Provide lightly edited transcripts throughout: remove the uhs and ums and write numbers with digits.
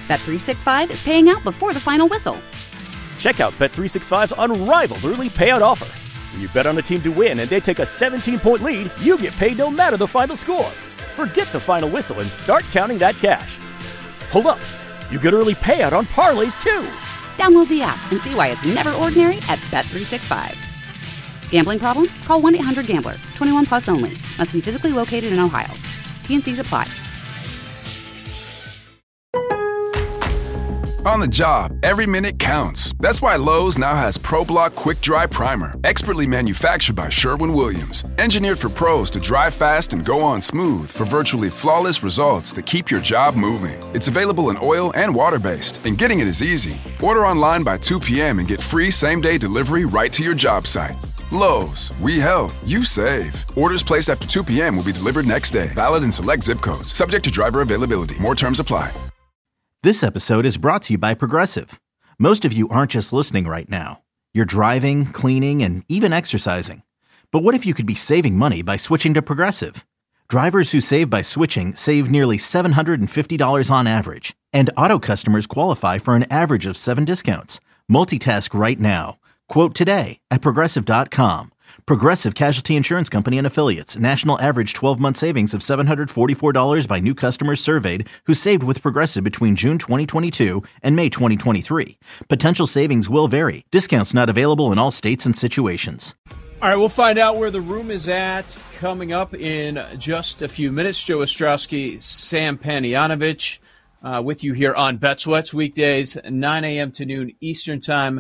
Bet365 is paying out before the final whistle. Check out Bet365's unrivaled early payout offer. When you bet on a team to win and they take a 17-point lead, you get paid no matter the final score. Forget the final whistle and start counting that cash. Hold up. You get early payout on parlays, too. Download the app and see why it's never ordinary at Bet365. Gambling problem? Call 1-800-GAMBLER. 21 plus only. Must be physically located in Ohio. T&Cs apply. On the job, every minute counts. That's why Lowe's now has ProBlock Quick Dry Primer, expertly manufactured by Sherwin-Williams. Engineered for pros to dry fast and go on smooth for virtually flawless results that keep your job moving. It's available in oil and water-based, and getting it is easy. Order online by 2 p.m. and get free same-day delivery right to your job site. Lowe's, we help, you save. Orders placed after 2 p.m. will be delivered next day. Valid in select zip codes. Subject to driver availability. More terms apply. This episode is brought to you by Progressive. Most of you aren't just listening right now. You're driving, cleaning, and even exercising. But what if you could be saving money by switching to Progressive? Drivers who save by switching save nearly $750 on average. And auto customers qualify for an average of 7 discounts. Multitask right now. Quote today at Progressive.com. Progressive Casualty Insurance Company and Affiliates. National average 12-month savings of $744 by new customers surveyed who saved with Progressive between June 2022 and May 2023. Potential savings will vary. Discounts not available in all states and situations. All right, we'll find out where the room is at coming up in just a few minutes. Joe Ostrowski, Sam Panayotovich with you here on Bet Sweats weekdays, 9 a.m. to noon Eastern Time.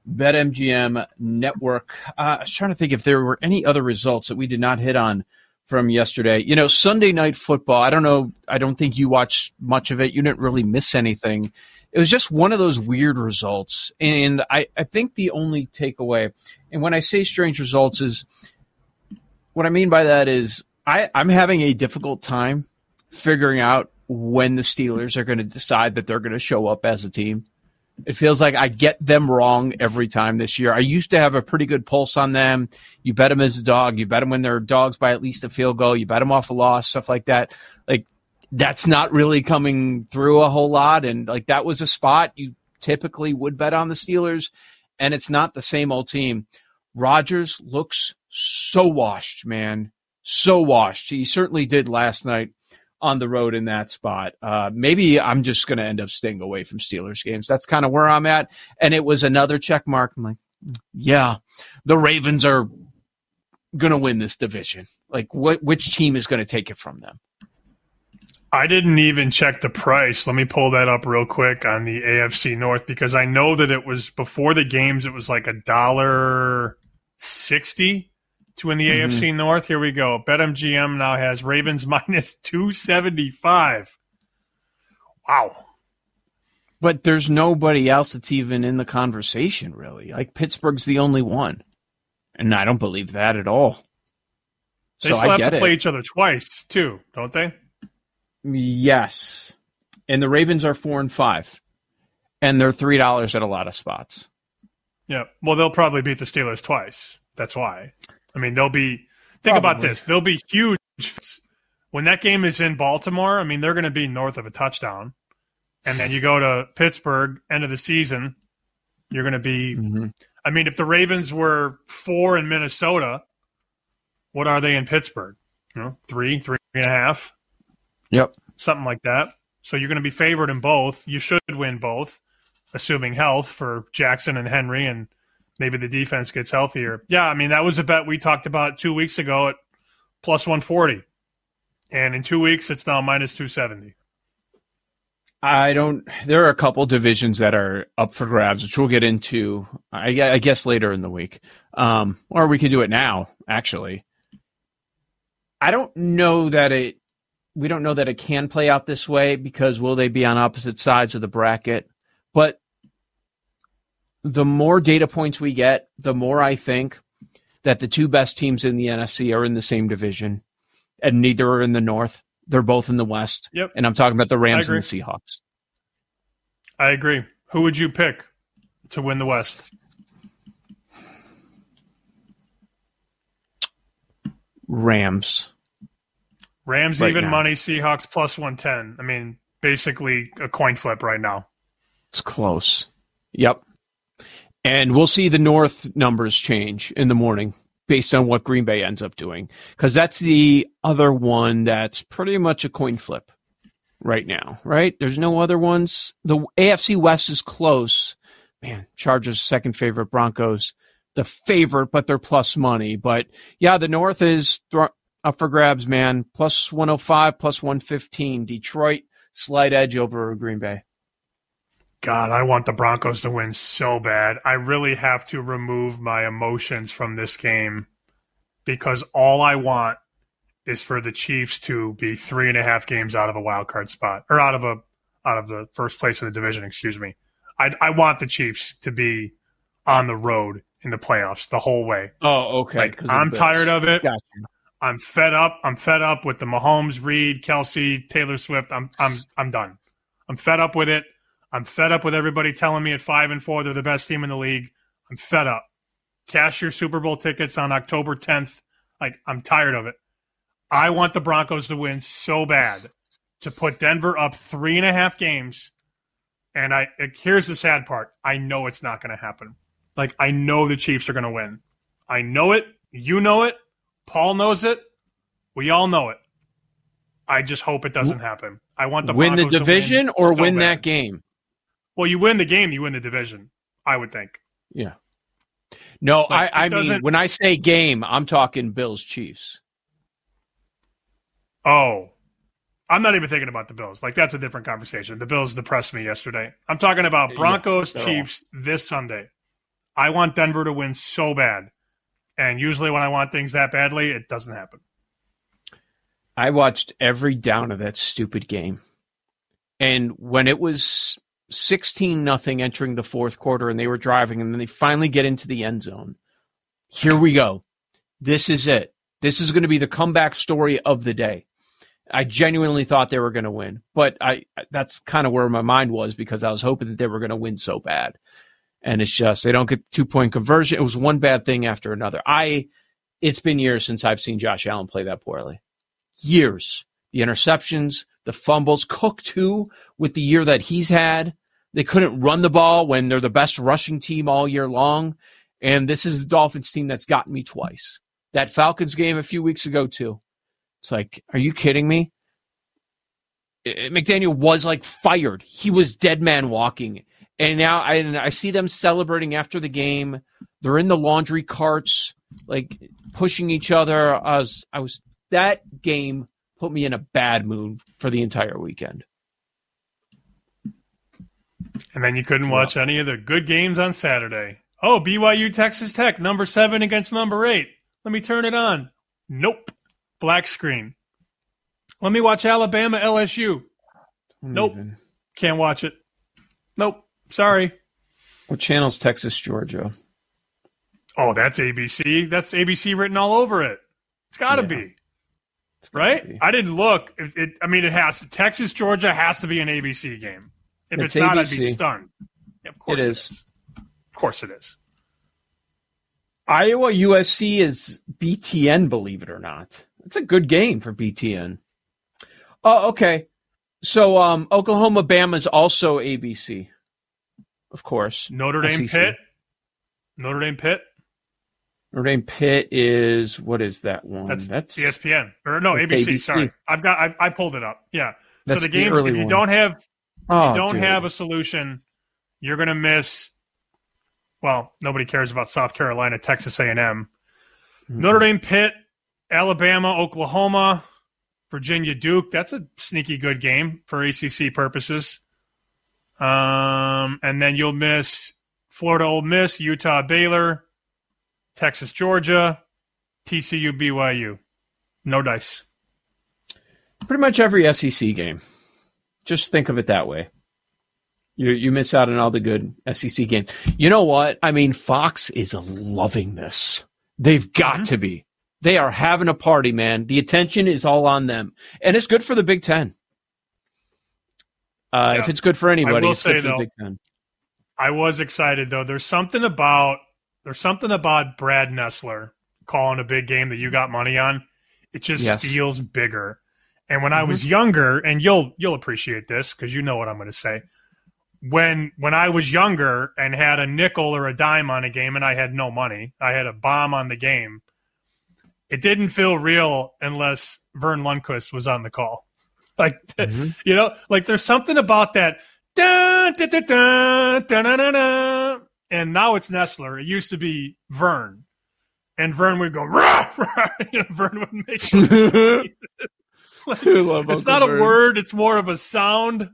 BetMGM Network. I was trying to think if there were any other results that we did not hit on from yesterday. You know, Sunday Night Football, I don't know. I don't think you watched much of it. You didn't really miss anything. It was just one of those weird results. And I think the only takeaway, and when I say strange results, is what I mean by that is I'm having a difficult time figuring out when the Steelers are going to decide that they're going to show up as a team. It feels like I get them wrong every time this year. I used to have a pretty good pulse on them. You bet them as a dog. You bet them when they're dogs by at least a field goal. You bet them off a loss, stuff like that. Like, that's not really coming through a whole lot. And, like, that was a spot you typically would bet on the Steelers, and it's not the same old team. Rodgers looks so washed, man. So washed. He certainly did last night on the road in that spot. Maybe I'm just going to end up staying away from Steelers games. That's kind of where I'm at. And it was another check mark. I'm like, yeah, the Ravens are going to win this division. Like, which team is going to take it from them? I didn't even check the price. Let me pull that up real quick on the AFC North, because I know that it was before the games. It was like $1.60 to win the AFC North. Here we go. BetMGM now has Ravens minus 275. Wow. But there's nobody else that's even in the conversation, really. Like, Pittsburgh's the only one. And I don't believe that at all. They still have to play each other twice, too, don't they? Yes. And the Ravens are 4-5. And they're $3 at a lot of spots. Yeah. Well, they'll probably beat the Steelers twice. That's why. I mean, they'll be – think about this. They'll be huge. When that game is in Baltimore, I mean, they're going to be north of a touchdown. And then you go to Pittsburgh, end of the season, you're going to be I mean, if the Ravens were 4 in Minnesota, what are they in Pittsburgh? 3.5? Yep. Something like that. So you're going to be favored in both. You should win both, assuming health for Jackson and Henry, and maybe the defense gets healthier. Yeah, I mean, that was a bet we talked about 2 weeks ago at plus 140. And in 2 weeks, it's now minus 270. There are a couple divisions that are up for grabs, which we'll get into, I guess, later in the week. Or we could do it now, actually. We don't know that it can play out this way, because will they be on opposite sides of the bracket? But the more data points we get, the more I think that the two best teams in the NFC are in the same division, and neither are in the North. They're both in the West. Yep. And I'm talking about the Rams and the Seahawks. I agree. Who would you pick to win the West? Rams. Rams right even now. Money, Seahawks plus 110. I mean, basically a coin flip right now. It's close. Yep. And we'll see the North numbers change in the morning based on what Green Bay ends up doing, because that's the other one that's pretty much a coin flip right now, right? There's no other ones. The AFC West is close. Man, Chargers second favorite, Broncos the favorite, but they're plus money. But yeah, the North is up for grabs, man. Plus 105, plus 115. Detroit, slight edge over Green Bay. God, I want the Broncos to win so bad. I really have to remove my emotions from this game because all I want is for the Chiefs to be 3.5 games out of a wild card spot, or out of the first place in the division. Excuse me. I want the Chiefs to be on the road in the playoffs the whole way. Oh, okay. Like, I'm tired of it. Gotcha. I'm fed up. I'm fed up with the Mahomes, Reed, Kelsey, Taylor Swift. I'm done. I'm fed up with it. I'm fed up with everybody telling me at 5-4 they're the best team in the league. I'm fed up. Cash your Super Bowl tickets on October 10th. Like, I'm tired of it. I want the Broncos to win so bad to put Denver up 3.5 games. And here's the sad part. I know it's not going to happen. Like, I know the Chiefs are going to win. I know it. You know it. Paul knows it. We all know it. I just hope it doesn't happen. I want the win Broncos the division to or so win bad. that game. Well, you win the game, you win the division, I would think. Yeah. No, But I mean, when I say game, I'm talking Bills-Chiefs. Oh, I'm not even thinking about the Bills. Like, that's a different conversation. The Bills depressed me yesterday. I'm talking about Broncos-Chiefs this Sunday. I want Denver to win so bad. And usually when I want things that badly, it doesn't happen. I watched every down of that stupid game. And when it was 16-0 entering the fourth quarter and they were driving and then they finally get into the end zone, here we go. This is it. This is going to be the comeback story of the day. I genuinely thought they were going to win. But that's kind of where my mind was because I was hoping that they were going to win so bad. And it's just they don't get the 2-point conversion. It was one bad thing after another. It's been years since I've seen Josh Allen play that poorly. Years. The interceptions, the fumbles. Cook, too, with the year that he's had. They couldn't run the ball when they're the best rushing team all year long. And this is the Dolphins team that's gotten me twice. That Falcons game a few weeks ago, too. It's like, are you kidding me? McDaniel was, like, fired. He was dead man walking. And now I see them celebrating after the game. They're in the laundry carts, like pushing each other. That game put me in a bad mood for the entire weekend. And then you couldn't watch any of the good games on Saturday. Oh, BYU Texas Tech, number 7 against number 8. Let me turn it on. Nope. Black screen. Let me watch Alabama LSU. Nope. Can't watch it. Nope. Sorry. What channel's Texas, Georgia? Oh, that's ABC. That's ABC written all over it. It's got to be. Right? Be. I didn't look. It has to. Texas, Georgia has to be an ABC game. If it's not, I'd be stunned. Yeah, of course it is. Of course it is. Iowa USC is BTN, believe it or not. It's a good game for BTN. Oh, okay. So Oklahoma Bama is also ABC. Of course. Notre Dame Pitt. Notre Dame Pitt is, what is that one? That's ESPN. Or no, ABC. Sorry. I pulled it up. Yeah. So the games, if you don't have a solution, you're going to miss, well, nobody cares about South Carolina, Texas A&M. Mm-hmm. Notre Dame Pitt, Alabama, Oklahoma, Virginia Duke. That's a sneaky good game for ACC purposes. And then you'll miss Florida Ole Miss, Utah Baylor, Texas Georgia, TCU BYU. No dice. Pretty much every SEC game. Just think of it that way. You miss out on all the good SEC games. You know what? I mean, Fox is loving this. They've got to be. They are having a party, man. The attention is all on them. And it's good for the Big Ten. If it's good for anybody, it's good for the Big Ten. I was excited, though. There's something about Brad Nessler calling a big game that you got money on. It just feels bigger. And when I was younger, and you'll appreciate this because you know what I'm going to say. When I was younger and had a nickel or a dime on a game and I had no money, I had a bomb on the game. It didn't feel real unless Vern Lundquist was on the call. Like, you know, like there's something about that. Dun, dun, dun, dun, dun, dun, dun, dun. And now it's Nestler. It used to be Vern. And Vern would go, rah, rah. You know, Vern would make like, it's not a word. It's more of a sound.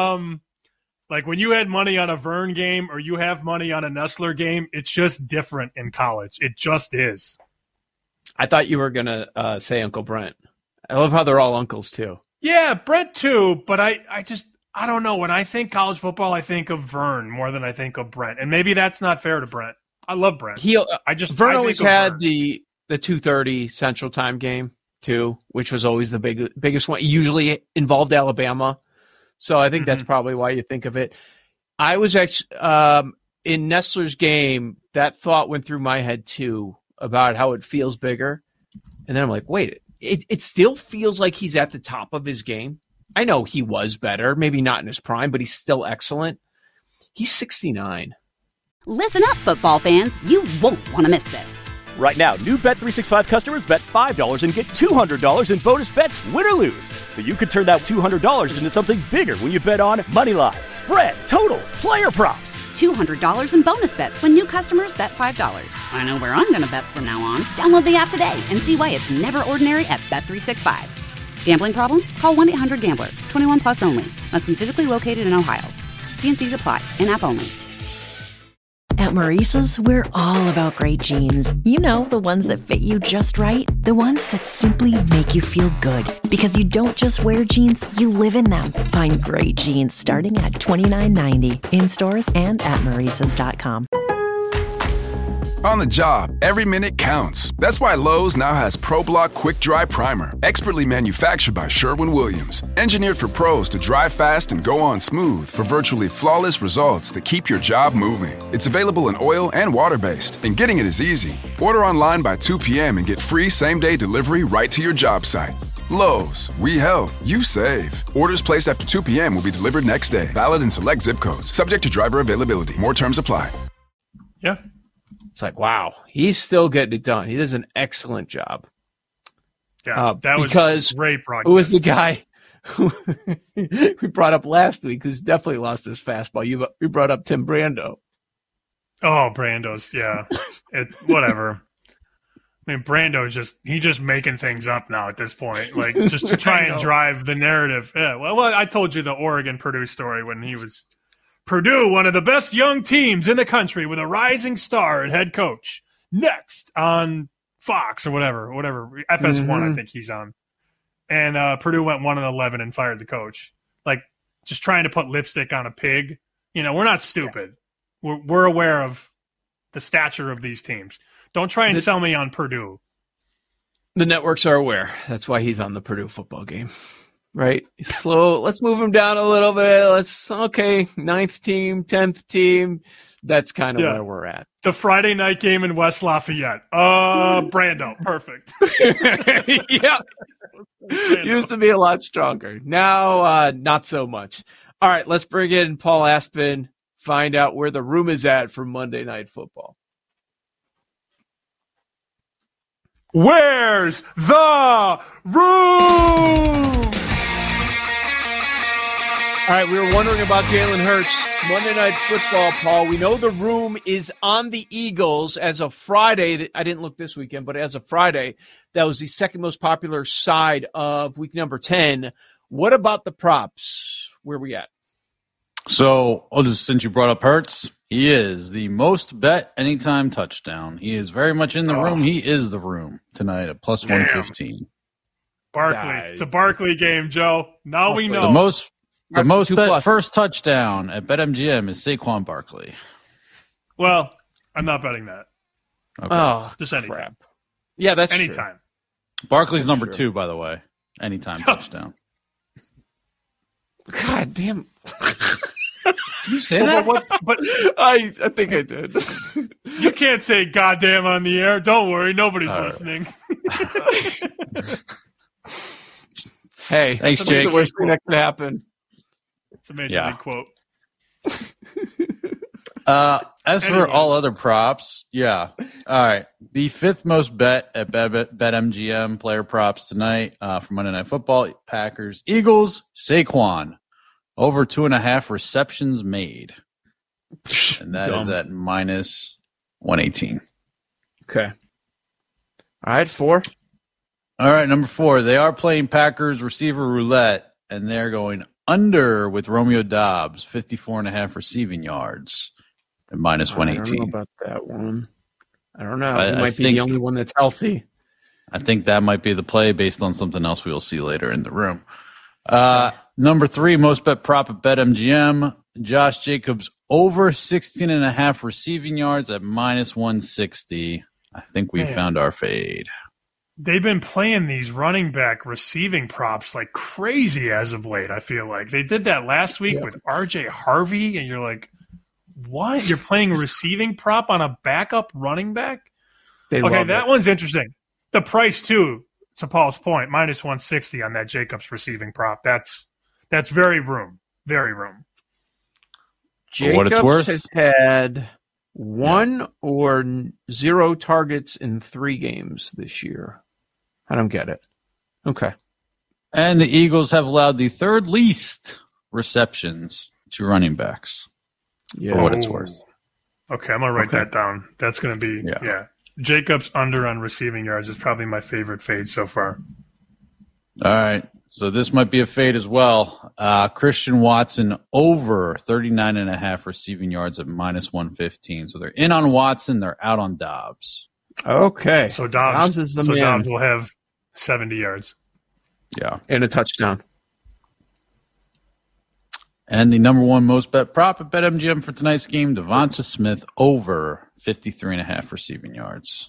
Like when you had money on a Vern game or you have money on a Nestler game, it's just different in college. It just is. I thought you were going to say Uncle Brent. I love how they're all uncles, too. Yeah, Brent, too. But I don't know. When I think college football, I think of Vern more than I think of Brent. And maybe that's not fair to Brent. I love Brent. Vern always had the 2:30 Central Time game, too, which was always the biggest one. It usually involved Alabama. So I think that's probably why you think of it. I was actually in Nestler's game, that thought went through my head too about how it feels bigger. And then I'm like, wait, it still feels like he's at the top of his game. I know he was better, maybe not in his prime, but he's still excellent. He's 69. Listen up, football fans. You won't want to miss this. Right now, new Bet365 customers bet $5 and get $200 in bonus bets, win or lose. So you could turn that $200 into something bigger when you bet on Moneyline, spread, totals, player props. $200 in bonus bets when new customers bet $5. I know where I'm going to bet from now on. Download the app today and see why it's never ordinary at Bet365. Gambling problem? Call 1-800-GAMBLER. 21 plus only. Must be physically located in Ohio. T&Cs apply. In-app only. At Maurice's, we're all about great jeans. You know, the ones that fit you just right. The ones that simply make you feel good. Because you don't just wear jeans, you live in them. Find great jeans starting at $29.90 in stores and at Maurice's.com. On the job, every minute counts. That's why Lowe's now has ProBlock Quick Dry Primer, expertly manufactured by Sherwin-Williams. Engineered for pros to dry fast and go on smooth for virtually flawless results that keep your job moving. It's available in oil and water-based, and getting it is easy. Order online by 2 p.m. and get free same-day delivery right to your job site. Lowe's, we help, you save. Orders placed after 2 p.m. will be delivered next day. Valid in select zip codes. Subject to driver availability. More terms apply. Yeah. It's like, wow, he's still getting it done. He does an excellent job. Yeah, that was great broadcast. Who was the guy who we brought up last week who's definitely lost his fastball? You brought up Tim Brando. Oh, Brando's, yeah. Whatever. I mean, Brando's just making things up now at this point, like just to try and drive the narrative. Yeah, well, I told you the Oregon-Purdue story when he was Purdue, one of the best young teams in the country with a rising star and head coach. Next on Fox or whatever, FS1 I think he's on. And Purdue went 1-11 and fired the coach. Like, just trying to put lipstick on a pig. You know, we're not stupid. We're aware of the stature of these teams. Don't try and sell me on Purdue. The networks are aware. That's why he's on the Purdue football game. Right? Slow. Let's move him down a little bit. 9th team, 10th team. That's kind of where we're at. The Friday night game in West Lafayette. Brando. Perfect. Yeah. Used to be a lot stronger. Now, not so much. All right, let's bring in Paul Aspen, find out where the room is at for Monday Night Football. Where's the room? All right, we were wondering about Jalen Hurts. Monday Night Football, Paul. We know the room is on the Eagles as of Friday. I didn't look this weekend, but as of Friday, that was the second most popular side of week number 10. What about the props? Where are we at? So, since you brought up Hurts, he is the most bet anytime touchdown. He is very much in the room. He is the room tonight at plus 115. Barkley. It's a Barkley game, Joe. Now we know. The most bet first touchdown at BetMGM is Saquon Barkley. Well, I'm not betting that. Okay. Oh, just anytime. Crap. Yeah, that's anytime. True. Barkley's number 2, by the way. Anytime touchdown. God damn. Did you say that? But I think I did. You can't say goddamn on the air. Don't worry. Nobody's listening. Hey, thanks, what's Jake. the worst thing that could happen? It's a major league quote. As for all other props, yeah. All right. The fifth most bet at BetMGM player props tonight for Monday Night Football, Packers, Eagles, Saquon. Over 2.5 receptions made. And that is at minus 118. Okay. All right, 4. All right, number 4. They are playing Packers receiver roulette, and they're going under with Romeo Doubs, 54.5 receiving yards at minus 118. I don't know about that one. I don't know. I He might be the only one that's healthy. I think that might be the play based on something else we will see later in the room. Number 3, most bet prop at BetMGM. Josh Jacobs over 16.5 receiving yards at minus 160. I think we found our fade. They've been playing these running back receiving props like crazy as of late, I feel like. They did that last week with RJ Harvey, and you're like, what? You're playing a receiving prop on a backup running back? That one's interesting. The price, too, to Paul's point, minus 160 on that Jacobs receiving prop. That's very room. Very room. Jacobs what it's worth. has had 1 or 0 targets in 3 games this year. I don't get it. Okay. And the Eagles have allowed the third least receptions to running backs for what it's worth. Okay, I'm going to write that down. That's going to be, Jacobs under on receiving yards is probably my favorite fade so far. All right. So this might be a fade as well. Christian Watson over 39.5 receiving yards at minus 115. So they're in on Watson. They're out on Doubs. Okay. So Doubs is the man. Doubs will have 70 yards. Yeah. And a touchdown. And the number 1 most bet prop at BetMGM for tonight's game, Devonta Smith over 53.5 receiving yards.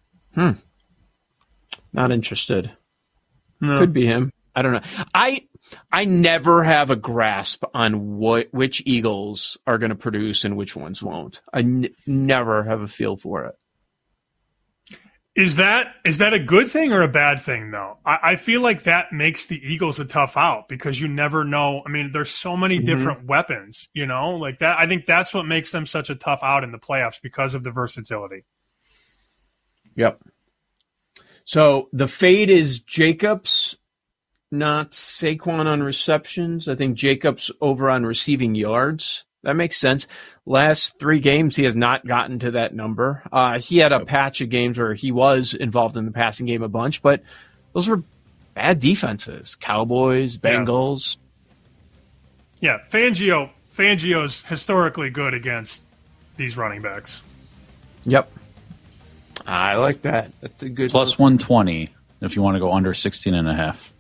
Not interested. No. Could be him. I don't know. I never have a grasp on which Eagles are going to produce and which ones won't. I never have a feel for it. Is that a good thing or a bad thing, though? I feel like that makes the Eagles a tough out because you never know. I mean, there's so many different weapons, like that. I think that's what makes them such a tough out in the playoffs because of the versatility. Yep. So the fade is Jacobs, not Saquon on receptions. I think Jacobs over on receiving yards. That makes sense. Last 3 games, he has not gotten to that number. He had a patch of games where he was involved in the passing game a bunch, but those were bad defenses. Cowboys, Bengals. Yeah, Fangio's historically good against these running backs. Yep. I like that. That's a good Plus 120 if you want to go under 16.5.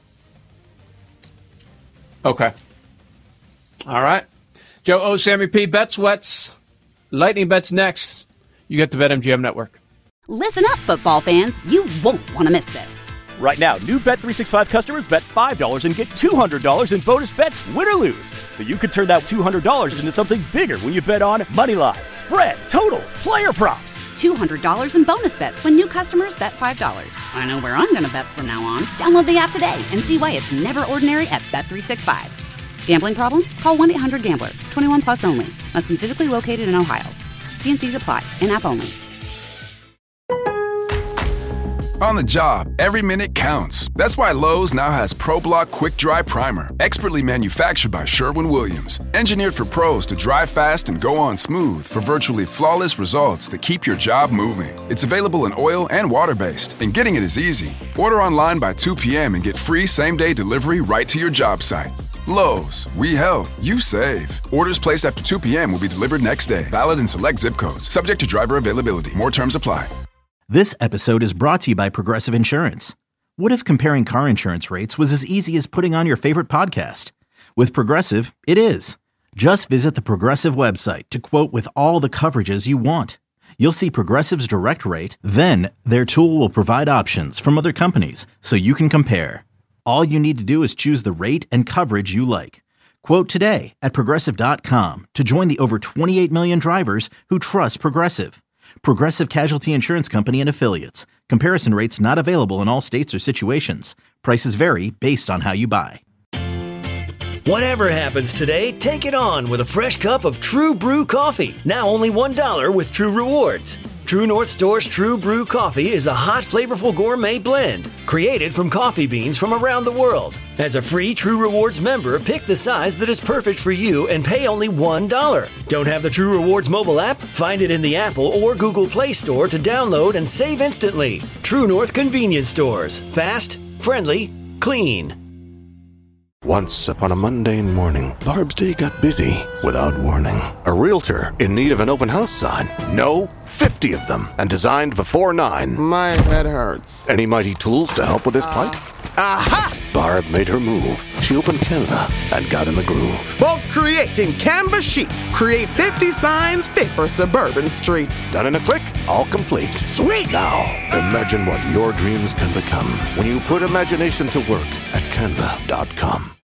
Okay. All right. Joe O, Sammy P, Bet Sweats, Lightning Bets next. You get the BetMGM Network. Listen up, football fans. You won't want to miss this. Right now, new Bet365 customers bet $5 and get $200 in bonus bets, win or lose. So you could turn that $200 into something bigger when you bet on moneyline, spread, totals, player props. $200 in bonus bets when new customers bet $5. I know where I'm going to bet from now on. Download the app today and see why it's never ordinary at Bet365. Gambling problem? Call 1-800-GAMBLER. 21 plus only. Must be physically located in Ohio. T&Cs apply. In-app only. On the job, every minute counts. That's why Lowe's now has ProBlock Quick Dry Primer, expertly manufactured by Sherwin-Williams. Engineered for pros to dry fast and go on smooth for virtually flawless results that keep your job moving. It's available in oil and water-based, and getting it is easy. Order online by 2 p.m. and get free same-day delivery right to your job site. Lowe's, we help, you save. Orders placed after 2 p.m. will be delivered next day. Valid in select zip codes. Subject to driver availability. More terms apply. This episode is brought to you by Progressive Insurance. What if comparing car insurance rates was as easy as putting on your favorite podcast? With Progressive, it is. Just visit the Progressive website to quote with all the coverages you want. You'll see Progressive's direct rate, then their tool will provide options from other companies so you can compare. All you need to do is choose the rate and coverage you like. Quote today at Progressive.com to join the over 28 million drivers who trust Progressive. Progressive Casualty Insurance Company and Affiliates. Comparison rates not available in all states or situations. Prices vary based on how you buy. Whatever happens today, take it on with a fresh cup of True Brew coffee. Now only $1 with True Rewards. True North Store's True Brew coffee is a hot, flavorful gourmet blend created from coffee beans from around the world. As a free True Rewards member, pick the size that is perfect for you and pay only $1. Don't have the True Rewards mobile app? Find it in the Apple or Google Play Store to download and save instantly. True North Convenience Stores. Fast, friendly, clean. Once upon a mundane morning, Barb's day got busy without warning. A realtor in need of an open house sign. No, 50 of them, and designed before 9. My head hurts. Any mighty tools to help with this plight? Aha! Barb made her move. She opened Canva and got in the groove. Bulk creating Canva sheets. Create 50 signs fit for suburban streets. Done in a click, all complete. Sweet! Now, imagine what your dreams can become when you put imagination to work at Canva.com.